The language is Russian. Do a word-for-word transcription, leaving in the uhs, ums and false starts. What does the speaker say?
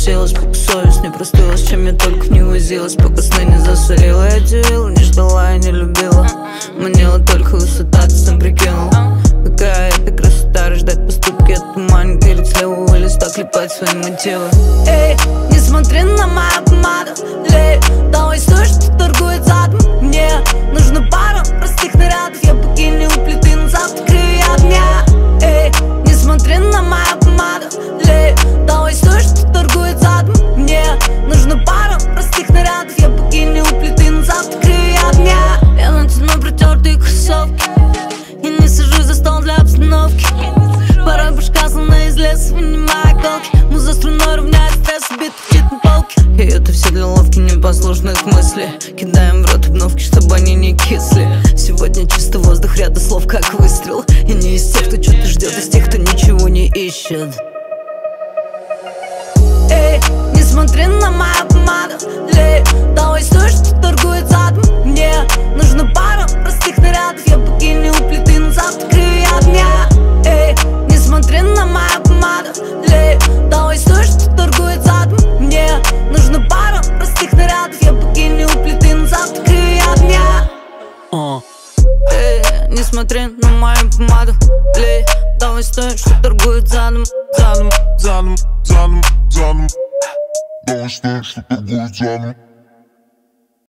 уселась, пока совесть не простылась, чем я только не возилась, пока сны не засорила. Я удивила, не ждала и не любила, манила только высота, ты сам прикинул. Какая это красота, рождать поступки от тумана, перед слевого листа клепать свои мотивы. Эй, не смотри на мою помаду, лей, давай стой, что торгует задом. Мне нужно пара простых нарядов, я богиня у плиты на завтра от дня. Эй, не смотри на мою помаду, лей, давай стой, что торгует задом. Мне нужно пара простых нарядов, я богиня у плиты на завтра от дня. Я натяну протертые кроссовки, я не сажусь за стол для обстановки. Порой башка словно из леса, вынимая колки. Муза струной равняет стресс, убит на полке. И это все для ловки непослушных мыслей. Кидаем в рот обновки, чтобы они не кисли. Сегодня чисто воздух, ряда слов как выстрел. И не из тех, кто что-то ждет, из тех, кто ничего не ищет. Эй, не смотри на мою помаду, лей, давай стой, что торгует задом. Мне нужна пара простых нарядов, я богиня у плиты на завтра от дня. Эй, не смотри на мою помаду, лей, давай стой, что торгует задом. Мне нужна пара простых нарядов, я богиня у плиты на завтра от дня. uh. Эй, не смотри на мою помаду, лей, давай стой, что торгует задом. Задом, задом, задом, задом, давай стой, что торгует задом.